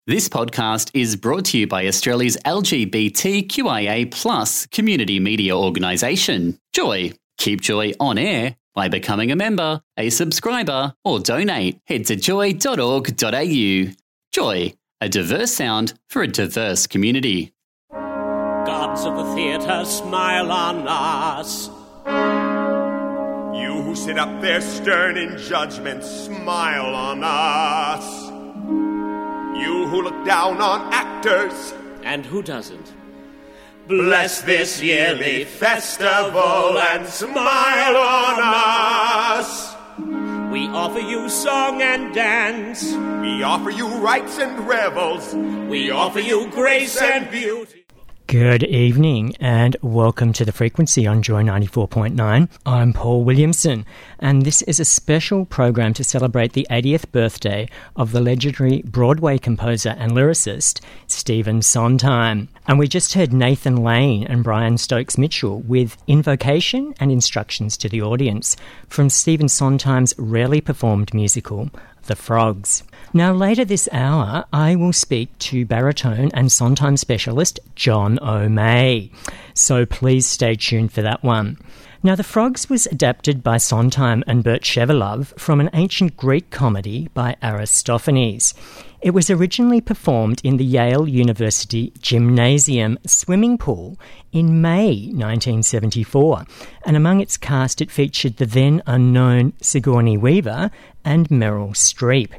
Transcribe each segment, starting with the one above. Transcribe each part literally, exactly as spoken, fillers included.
This podcast is brought to you by Australia's L G B T Q I A plus community media organisation, Joy. Keep Joy on air by becoming a member, a subscriber, or donate. Head to joy dot org dot a u. Joy, a diverse sound for a diverse community. Gods of the theatre, smile on us. You who sit up there stern in judgment, smile on us. You who look down on actors, and who doesn't, bless this yearly festival and smile on us. We offer you song and dance. We offer you rites and revels. We offer you grace and beauty. Good evening and welcome to The Frequency on Joy ninety-four point nine. I'm Paul Williamson and this is a special program to celebrate the eightieth birthday of the legendary Broadway composer and lyricist Stephen Sondheim. And we just heard Nathan Lane and Brian Stokes Mitchell with Invocation and Instructions to the Audience from Stephen Sondheim's rarely performed musical, The Frogs. Now, later this hour, I will speak to baritone and Sondheim specialist John O'May. So please stay tuned for that one. Now, The Frogs was adapted by Sondheim and Bert Shevelove from an ancient Greek comedy by Aristophanes. It was originally performed in the Yale University Gymnasium swimming pool in May nineteen seventy-four, and among its cast it featured the then unknown Sigourney Weaver and Meryl Streep.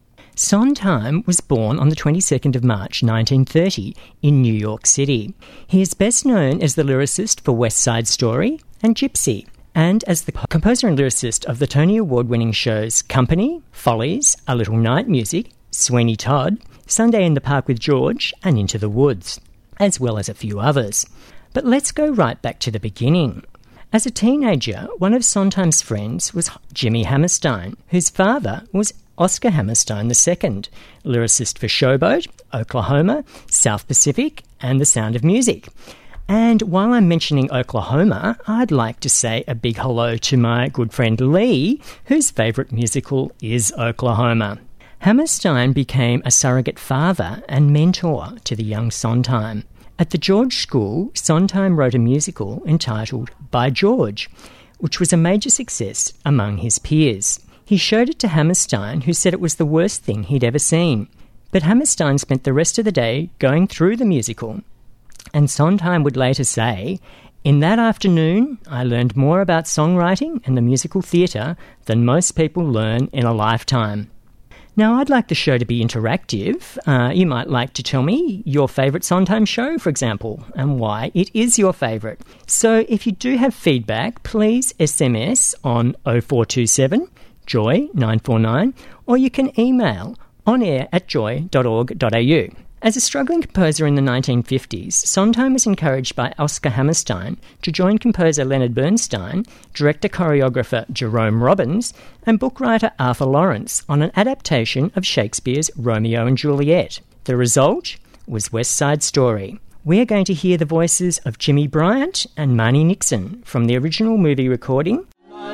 Sondheim was born on the twenty-second of March nineteen thirty in New York City. He is best known as the lyricist for West Side Story and Gypsy, and as the composer and lyricist of the Tony Award-winning shows Company, Follies, A Little Night Music, Sweeney Todd, Sunday in the Park with George, and Into the Woods, as well as a few others. But let's go right back to the beginning. As a teenager, one of Sondheim's friends was Jimmy Hammerstein, whose father was Oscar Hammerstein the Second, lyricist for Showboat, Oklahoma, South Pacific, and The Sound of Music. And while I'm mentioning Oklahoma, I'd like to say a big hello to my good friend Lee, whose favourite musical is Oklahoma. Hammerstein became a surrogate father and mentor to the young Sondheim. At the George School, Sondheim wrote a musical entitled By George, which was a major success among his peers. He showed it to Hammerstein, who said it was the worst thing he'd ever seen. But Hammerstein spent the rest of the day going through the musical. And Sondheim would later say, "In that afternoon, I learned more about songwriting and the musical theatre than most people learn in a lifetime." Now, I'd like the show to be interactive. Uh, you might like to tell me your favourite Sondheim show, for example, and why it is your favourite. So if you do have feedback, please S M S on oh four two seven, joy nine four nine, or you can email onair at joy dot org dot a u. As a struggling composer in the nineteen fifties, Sondheim was encouraged by Oscar Hammerstein to join composer Leonard Bernstein, director-choreographer Jerome Robbins, and book-writer Arthur Lawrence on an adaptation of Shakespeare's Romeo and Juliet. The result was West Side Story. We are going to hear the voices of Jimmy Bryant and Marnie Nixon from the original movie recording.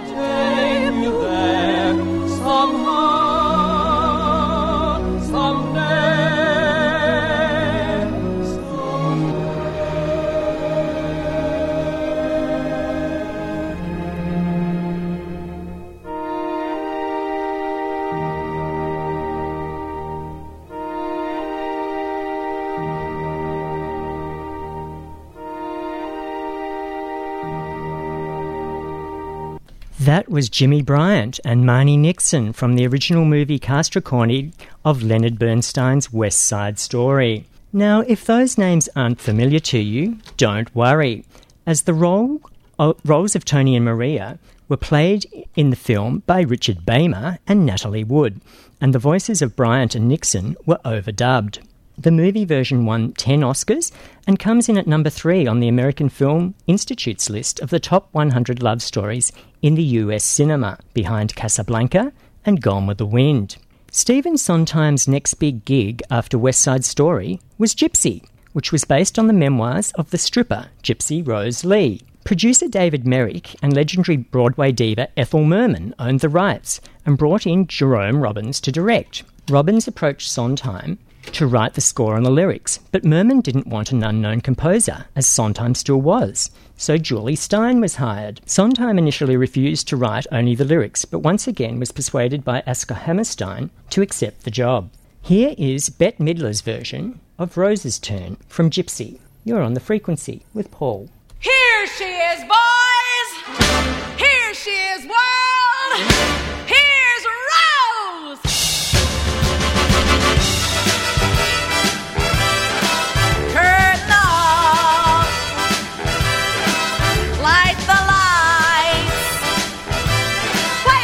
That was Jimmy Bryant and Marnie Nixon from the original movie cast recording of Leonard Bernstein's West Side Story. Now, if those names aren't familiar to you, don't worry, as the role, uh, roles of Tony and Maria were played in the film by Richard Beymer and Natalie Wood, and the voices of Bryant and Nixon were overdubbed. The movie version won ten Oscars and comes in at number three on the American Film Institute's list of the top one hundred love stories in the U S cinema, behind Casablanca and Gone with the Wind. Stephen Sondheim's next big gig after West Side Story was Gypsy, which was based on the memoirs of the stripper Gypsy Rose Lee. Producer David Merrick and legendary Broadway diva Ethel Merman owned the rights and brought in Jerome Robbins to direct. Robbins approached Sondheim to write the score and the lyrics, but Merman didn't want an unknown composer, as Sondheim still was. So Julie Stein was hired. Sondheim initially refused to write only the lyrics, but once again was persuaded by Oscar Hammerstein to accept the job. Here is Bette Midler's version of Rose's Turn from Gypsy. You're on The Frequency with Paul. Here she is, boys! Here she is, world! Here's Rose! Curtain off! Light the lights! Play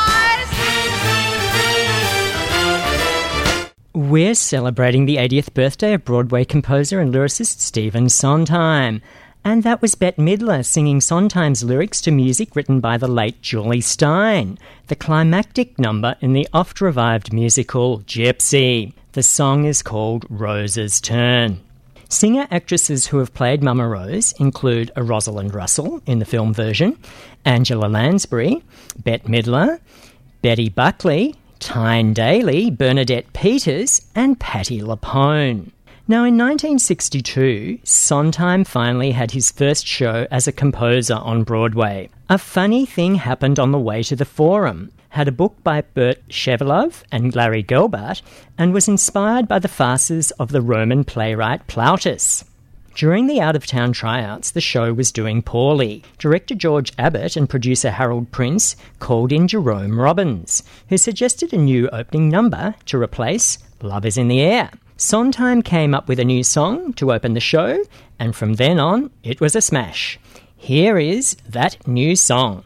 it, boys! We're celebrating the eightieth birthday of Broadway composer and lyricist Stephen Sondheim. And that was Bette Midler singing Sondheim's lyrics to music written by the late Julie Stein, the climactic number in the oft-revived musical Gypsy. The song is called Rose's Turn. Singer-actresses who have played Mama Rose include Rosalind Russell in the film version, Angela Lansbury, Bette Midler, Betty Buckley, Tyne Daly, Bernadette Peters, and Patti LuPone. Now, in nineteen sixty-two, Sondheim finally had his first show as a composer on Broadway. A funny thing happened on the way to the Forum. Had a book by Bert Shevelove and Larry Gelbart, and was inspired by the farces of the Roman playwright Plautus. During the out-of-town tryouts, the show was doing poorly. Director George Abbott and producer Harold Prince called in Jerome Robbins, who suggested a new opening number to replace Love is in the Air. Sondheim came up with a new song to open the show, and from then on, it was a smash. Here is that new song.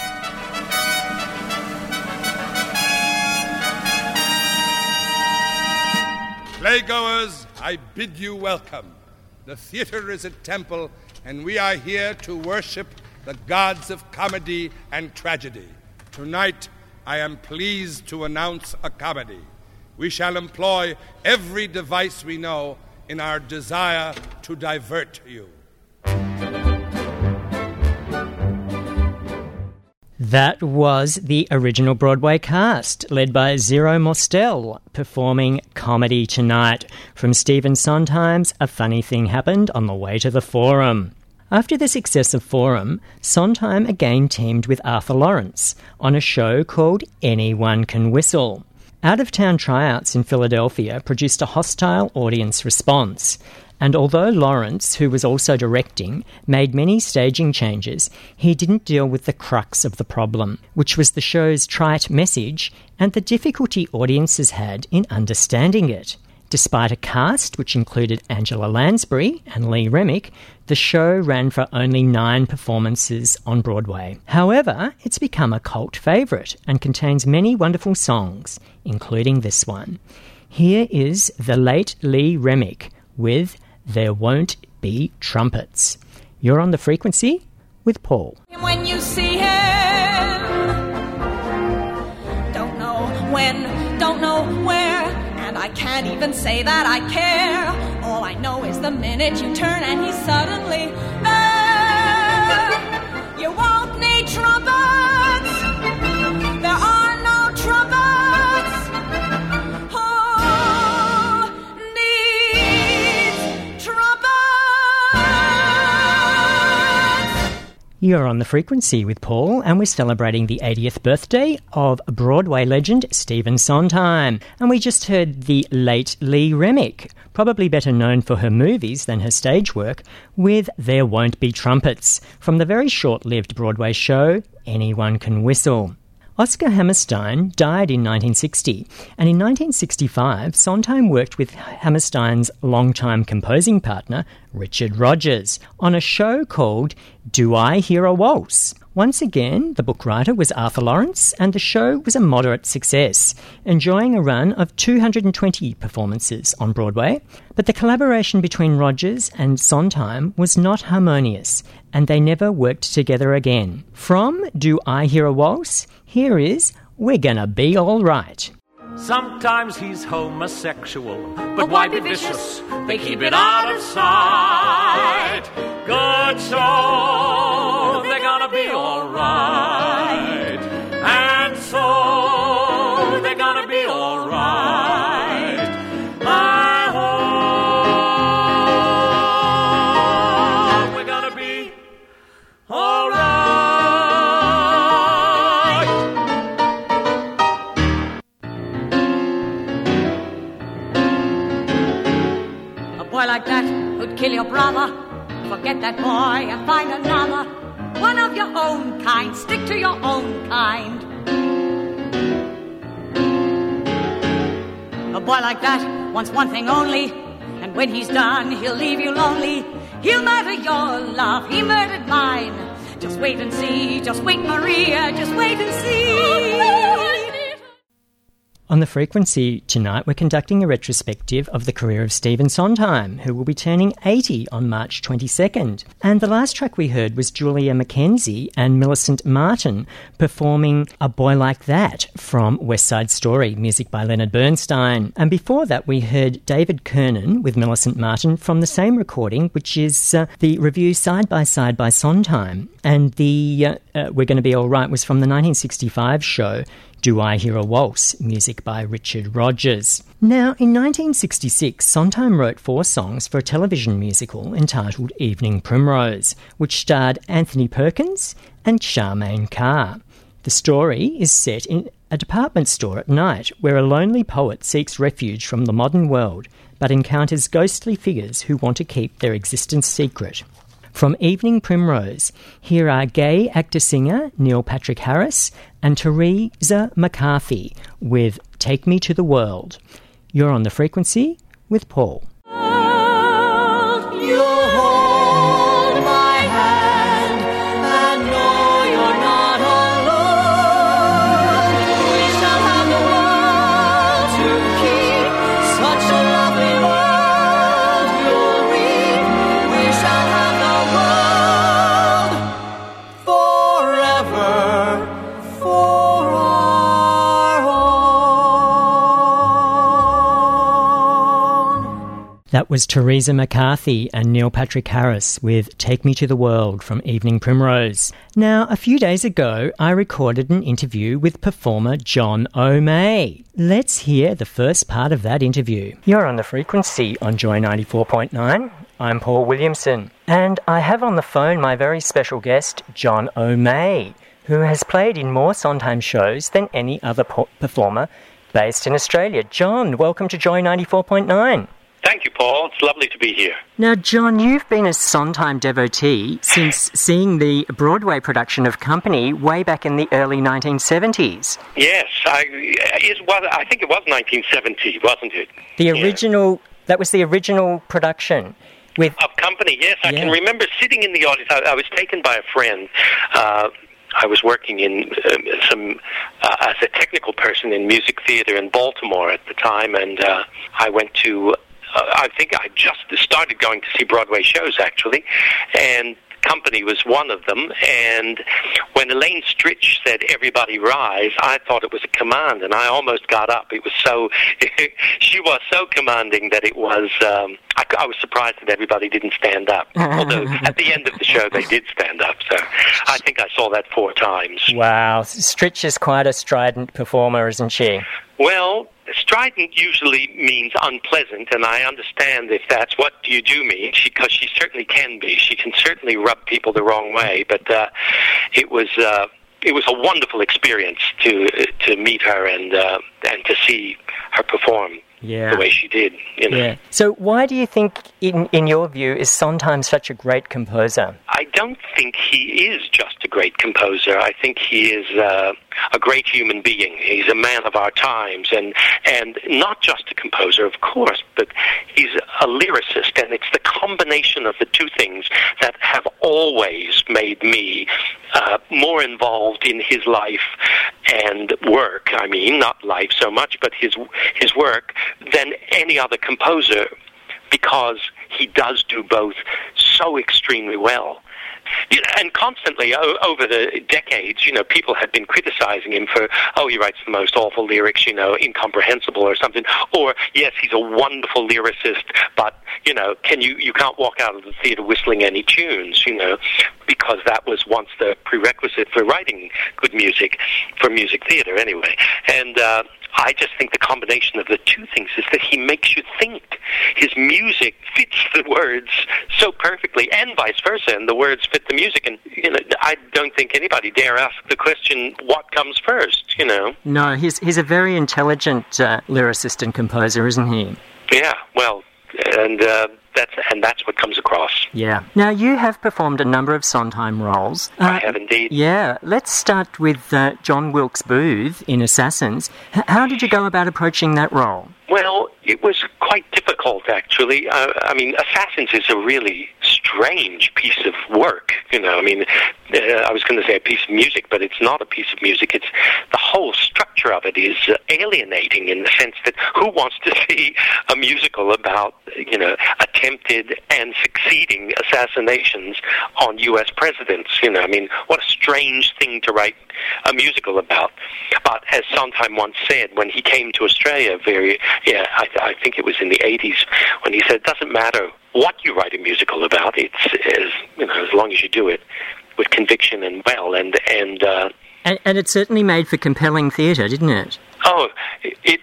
Playgoers, I bid you welcome. The theatre is a temple, and we are here to worship the gods of comedy and tragedy. Tonight, I am pleased to announce a comedy. We shall employ every device we know in our desire to divert you. That was the original Broadway cast, led by Zero Mostel, performing Comedy Tonight from Stephen Sondheim's A Funny Thing Happened on the Way to the Forum. After the success of Forum, Sondheim again teamed with Arthur Lawrence on a show called Anyone Can Whistle. Out-of-town tryouts in Philadelphia produced a hostile audience response, and although Lawrence, who was also directing, made many staging changes, he didn't deal with the crux of the problem, which was the show's trite message and the difficulty audiences had in understanding it. Despite a cast which included Angela Lansbury and Lee Remick, the show ran for only nine performances on Broadway. However, it's become a cult favourite and contains many wonderful songs, including this one. Here is the late Lee Remick with There Won't Be Trumpets. You're on The Frequency with Paul. When you see him, don't know when, don't know where, and I can't even say that I care. All I know is the minute you turn and he's suddenly there. You won't need trumpets. There are no trumpets. Who needs trumpets? You're on The Frequency with Paul, and we're celebrating the eightieth birthday of Broadway legend Stephen Sondheim. And we just heard the late Lee Remick, probably better known for her movies than her stage work, with There Won't Be Trumpets, from the very short-lived Broadway show Anyone Can Whistle. Oscar Hammerstein died in nineteen sixty, and in nineteen sixty-five, Sondheim worked with Hammerstein's longtime composing partner, Richard Rodgers, on a show called Do I Hear a Waltz? Once again, the book writer was Arthur Lawrence, and the show was a moderate success, enjoying a run of two hundred twenty performances on Broadway. But the collaboration between Rodgers and Sondheim was not harmonious, and they never worked together again. From Do I Hear a Waltz? Here is We're Gonna Be All Right. Sometimes he's homosexual, but, but why be vicious? They keep it out of sight. Good soul, they're gonna be all right. And so they're gonna be all right. I boy like that who'd kill your brother. Forget that boy and find another. One of your own kind. Stick to your own kind. A boy like that wants one thing only, and when he's done, he'll leave you lonely. He'll murder your love, he murdered mine. Just wait and see, just wait, Maria, just wait and see. On The Frequency tonight, we're conducting a retrospective of the career of Stephen Sondheim, who will be turning eighty on March twenty-second. And the last track we heard was Julia Mackenzie and Millicent Martin performing A Boy Like That from West Side Story, music by Leonard Bernstein. And before that, we heard David Kernan with Millicent Martin from the same recording, which is uh, the review Side by Side by Sondheim. And the uh, uh, We're Gonna Be All Right was from the nineteen sixty-five show Do I Hear a Waltz, music by Richard Rodgers. Now, in nineteen sixty-six, Sondheim wrote four songs for a television musical entitled Evening Primrose, which starred Anthony Perkins and Charmaine Carr. The story is set in a department store at night where a lonely poet seeks refuge from the modern world but encounters ghostly figures who want to keep their existence secret. From Evening Primrose, here are gay actor-singer Neil Patrick Harris and Teresa McCarthy with Take Me to the World. You're on The Frequency with Paul. You hold my hand and know you're not alone. We shall have the world to keep, such a lovely world you'll reap. We shall have the world forever for our own. That was Teresa McCarthy and Neil Patrick Harris with Take Me to the World from Evening Primrose. Now, a few days ago, I recorded an interview with performer John O'May. Let's hear the first part of that interview. You're on The Frequency on Joy ninety-four point nine. I'm Paul Williamson, and I have on the phone my very special guest, John O'May, who has played in more Sondheim shows than any other po- performer based in Australia. John, welcome to Joy ninety-four point nine. Thank you, Paul. It's lovely to be here. Now, John, you've been a Sondheim devotee since seeing the Broadway production of Company way back in the early nineteen seventies. Yes, I, it was, I think it was nineteen seventy, wasn't it? The Yeah. original, that was the original production. With Of Company, yes. I Yeah. can remember sitting in the audience. I, I was taken by a friend. Uh, I was working in um, some uh, as a technical person in music theater in Baltimore at the time, and uh, I went to Uh, I think I just started going to see Broadway shows, actually, and Company was one of them. And when Elaine Stritch said, "Everybody rise," I thought it was a command, and I almost got up. It was so, she was so commanding that it was, um, I, I was surprised that everybody didn't stand up. Although at the end of the show, they did stand up. So I think I saw that four times. Wow, Stritch is quite a strident performer, isn't she? Well, strident usually means unpleasant, and I understand if that's what you do mean, because she, she certainly can be. She can certainly rub people the wrong way, but uh, it was uh, it was a wonderful experience to to meet her and uh, and to see her perform. Yeah. The way she did, you know. Yeah. So why do you think, in in your view, is Sondheim such a great composer? I don't think he is just a great composer. I think he is uh, a great human being. He's a man of our times, and and not just a composer, of course, but he's a lyricist, and it's the combination of the two things that have always made me uh, more involved in his life and work. I mean, not life so much, but his his work, than any other composer, because he does do both so extremely well. You know, and constantly o- over the decades, you know, people have been criticizing him for, oh, he writes the most awful lyrics, you know, incomprehensible or something. Or, yes, he's a wonderful lyricist, but, you know, can you, you can't walk out of the theater whistling any tunes, you know, because that was once the prerequisite for writing good music, for music theater anyway. And, uh, I just think the combination of the two things is that he makes you think. His music fits the words so perfectly, and vice versa, and the words fit the music. And, you know, I don't think anybody dare ask the question, what comes first, you know? No, he's he's a very intelligent uh, lyricist and composer, isn't he? Yeah, well, and uh, that's and that's what comes across. Yeah. Now, you have performed a number of Sondheim roles. Uh, I have indeed. Yeah. Let's start with uh, John Wilkes Booth in Assassins. H- how did you go about approaching that role? Well, it was quite difficult, actually. Uh, I mean, Assassins is a really strange piece of work. You know, I mean, uh, I was going to say a piece of music, but it's not a piece of music. It's the whole structure of it is uh, alienating in the sense that who wants to see a musical about, you know, attempted and succeeding assassinations on U S presidents? You know, I mean, what a strange thing to write a musical about. But as Sondheim once said, when he came to Australia, very, yeah, I, I think it was in the eighties, when he said, it doesn't matter what you write a musical about, it's, as, you know, as long as you do it with conviction and well, and, and, uh, and, and it certainly made for compelling theatre, didn't it? Oh, it,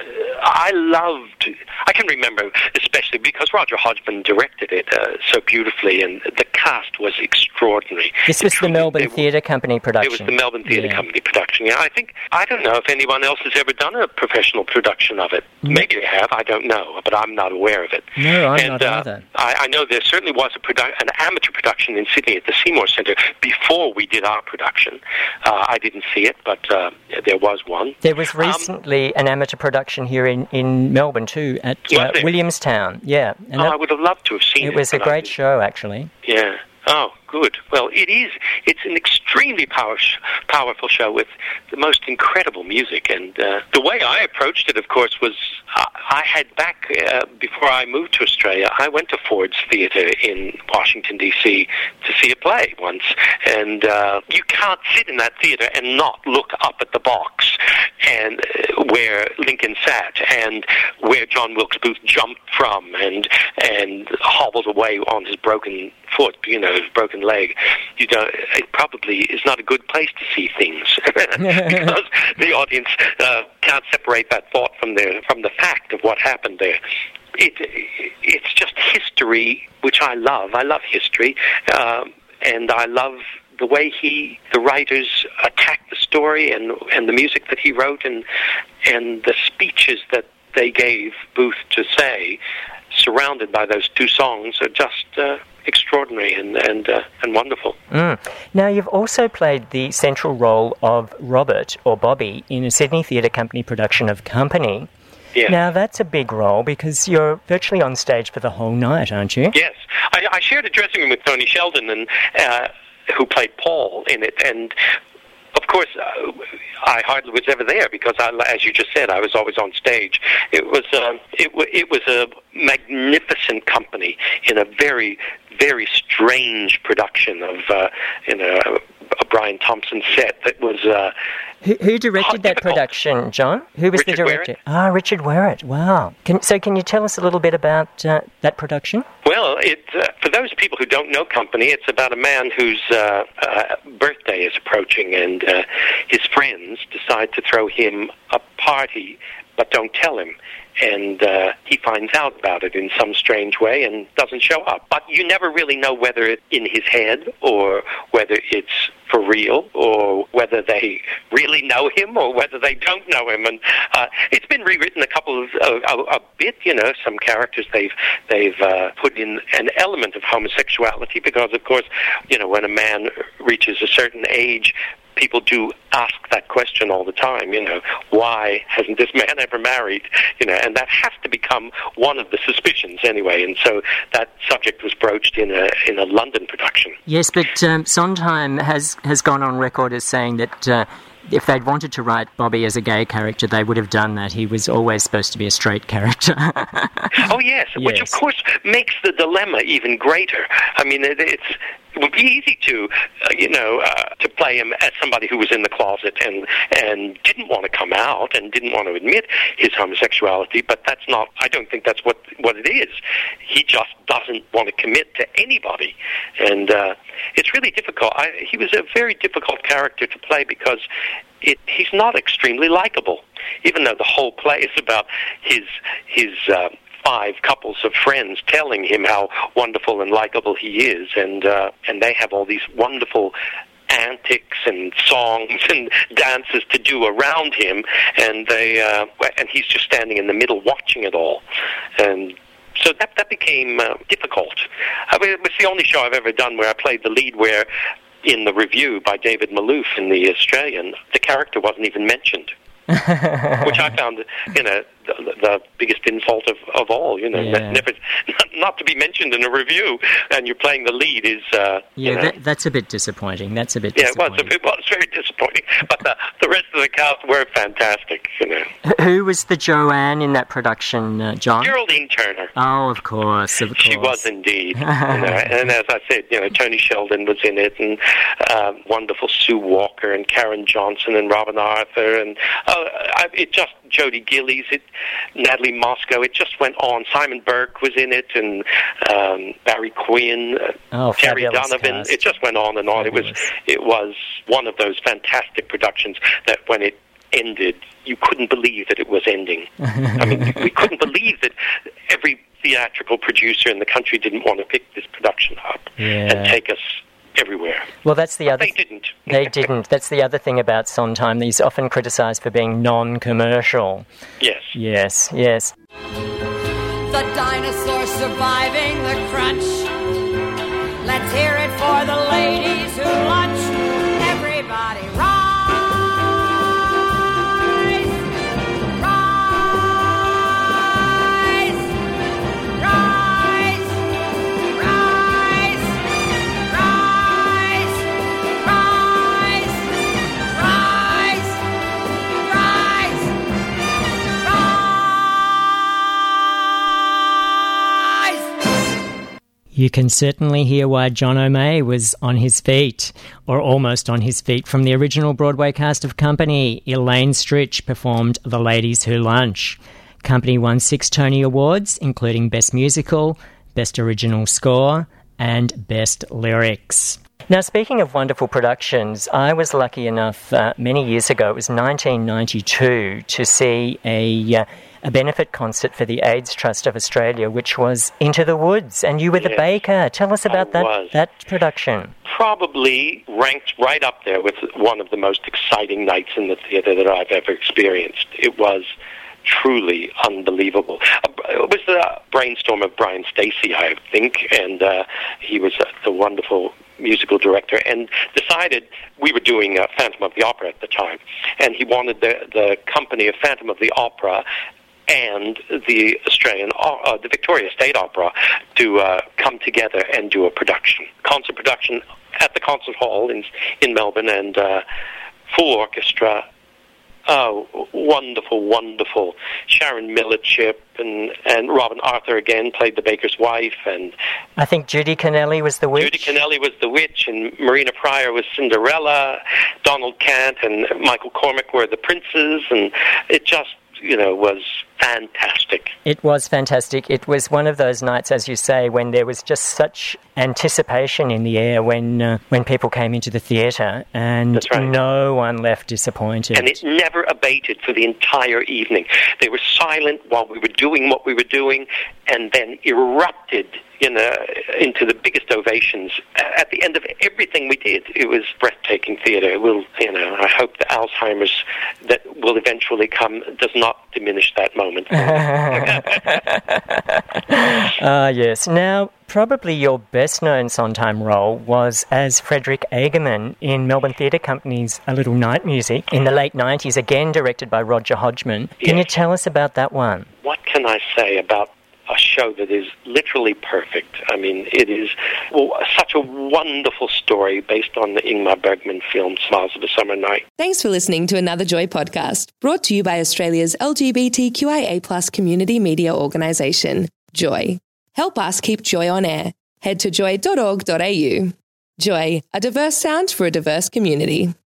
I loved, I can remember, especially because Roger Hodgman directed it uh, so beautifully, and the cast was extraordinary. This was it, the Melbourne it, Theatre Company production. It was the Melbourne Theatre yeah. Company production, yeah. I think, I don't know if anyone else has ever done a professional production of it. Mm. Maybe they have, I don't know, but I'm not aware of it. No, I'm and, not uh, either. I, I know there certainly was a produ- an amateur production in Sydney at the Seymour Centre before we did our production. Uh, I didn't see it, but uh, there was one. There was recently um, an amateur production here in, in Melbourne too, at uh, Williamstown. Yeah, and oh, that, I would have loved to have seen it. It was a great show, actually. Yeah. Oh, good. Well, it is. It's an extremely power, powerful show with the most incredible music. And uh, the way I approached it, of course, was uh, I had back, uh, before I moved to Australia, I went to Ford's Theatre in Washington, D C to see a play once. And uh, you can't sit in that theatre and not look up at the box and uh, where Lincoln sat and where John Wilkes Booth jumped from and, and hobbled away on his broken foot, you know, his broken leg. You know, it probably is not a good place to see things because the audience uh, can't separate that thought from the from the fact of what happened there. It it's just history, which I love. I love history, um, and I love the way he, the writers, attacked the story and and the music that he wrote and and the speeches that they gave Booth to say, surrounded by those two songs, are just uh, extraordinary and and, uh, and wonderful. Mm. Now, you've also played the central role of Robert, or Bobby, in a Sydney Theatre Company production of Company. Yeah. Now, that's a big role because you're virtually on stage for the whole night, aren't you? Yes. I, I shared a dressing room with Tony Sheldon, and uh, who played Paul in it, and of course, uh, I hardly was ever there because, I, as you just said, I was always on stage. It was uh, it, w- it was a magnificent company in a very, very strange production of uh, in a, a Brian Thompson set that was. Uh, who, who directed that difficult. production, John? Who was Richard the director? Wherrett. Ah, Richard Wherrett. Wow. Can, so, can you tell us a little bit about uh, that production? Well, it, uh, for those people who don't know Company, it's about a man whose uh, uh, birthday is approaching, and uh, his friends decide to throw him a party, but don't tell him. And uh, he finds out about it in some strange way and doesn't show up. But you never really know whether it's in his head or whether it's for real or whether they really know him or whether they don't know him. And uh, it's been rewritten a couple of uh, a, a bit. You know, some characters they've they've uh, put in an element of homosexuality because, of course, you know, when a man reaches a certain age, people do ask that question all the time, you know, why hasn't this man ever married? You know, and that has to become one of the suspicions anyway. And so that subject was broached in a in a London production. Yes, but um, Sondheim has, has gone on record as saying that uh, if they'd wanted to write Bobby as a gay character, they would have done that. He was always supposed to be a straight character. Oh, yes, yes, which, of course, makes the dilemma even greater. I mean, it, it's... It would be easy to, uh, you know, uh, to play him as somebody who was in the closet and and didn't want to come out and didn't want to admit his homosexuality, but that's not, I don't think that's what, what it is. He just doesn't want to commit to anybody. And uh, it's really difficult. I, he was a very difficult character to play because it, he's not extremely likable, even though the whole play is about his his... Uh, five couples of friends telling him how wonderful and likable he is, and uh, and they have all these wonderful antics and songs and dances to do around him, and they uh, and he's just standing in the middle watching it all, and So that that became uh, difficult. I mean, it was the only show I've ever done where I played the lead where, in the review by David Malouf in The Australian, the character wasn't even mentioned. Which I found, you know, the, the biggest insult of, of all, you know, yeah. never, not, not to be mentioned in a review, and you're playing the lead is, uh, yeah, you know, that, that's a bit disappointing. That's a bit yeah, it was, disappointing. it was very disappointing, but the, the rest of the cast were fantastic, you know. Who was the Joanne in that production, uh, John? Geraldine Turner. Oh, of course, of course. She was indeed. you know, and as I said, you know, Tony Sheldon was in it, and uh, wonderful Sue Walker, and Karen Johnson, and Robin Arthur, and uh, I, it just, Jodie Gillies, it, Natalie Moscow, it just went on. Simon Burke was in it, and um, Barry Quinn, uh, oh, Terry Donovan. Cast. It just went on and on. Fabulous. It was it was one of those fantastic productions that when it ended, you couldn't believe that it was ending. I mean, we couldn't believe that every theatrical producer in the country didn't want to pick this production up yeah. and take us everywhere. Well, that's the but other. They didn't. They didn't. That's the other thing about Sondheim. He's often criticised for being non-commercial. Yes. Yes. Yes. The dinosaur surviving the crunch. Let's hear it for the ladies who lunch. Everybody rise. You can certainly hear why John O'May was on his feet, or almost on his feet. From the original Broadway cast of Company, Elaine Stritch performed The Ladies Who Lunch. Company won six Tony Awards, including Best Musical, Best Original Score, and Best Lyrics. Now, speaking of wonderful productions, I was lucky enough uh, many years ago, it was nineteen ninety-two, to see a... Uh, a benefit concert for the AIDS Trust of Australia, which was Into the Woods, and you were the yes, baker. Tell us about that, was. that production. Probably ranked right up there with one of the most exciting nights in the theatre that I've ever experienced. It was truly unbelievable. It was the brainstorm of Brian Stacey, I think, and uh, he was uh, the wonderful musical director, and decided we were doing uh, Phantom of the Opera at the time, and he wanted the, the company of Phantom of the Opera and the Australian, uh, the Victoria State Opera to uh, come together and do a production, concert production at the Concert Hall in in Melbourne, and uh, full orchestra. Oh, wonderful, wonderful. Sharon Millichip and, and Robin Arthur again played the baker's wife, and I think Judy Kennelly was the witch. Judy Kennelly was the witch, and Marina Pryor was Cinderella. Donald Cant and Michael Cormack were the princes, and it just, you know, was fantastic. It was fantastic. It was one of those nights, as you say, when there was just such anticipation in the air when uh, when people came into the theatre, and That's right. no one left disappointed. And it never abated for the entire evening. They were silent while we were doing what we were doing, and then erupted in a, into the biggest ovations at the end of everything we did. It was breathtaking theatre. It will, you know, I hope the Alzheimer's that will eventually come does not diminish that moment. Ah, uh, yes. Now, probably your best-known Sondheim role was as Frederick Egerman in Melbourne Theatre Company's A Little Night Music in the late nineties, again directed by Roger Hodgman. Can Yes. you tell us about that one? What can I say about a show that is literally perfect? I mean, it is well, such a wonderful story based on the Ingmar Bergman film Smiles of a Summer Night. Thanks for listening to another Joy podcast, brought to you by Australia's L G B T Q I A plus community media organisation, Joy. Help us keep Joy on air. Head to joy dot org dot a u. Joy, a diverse sound for a diverse community.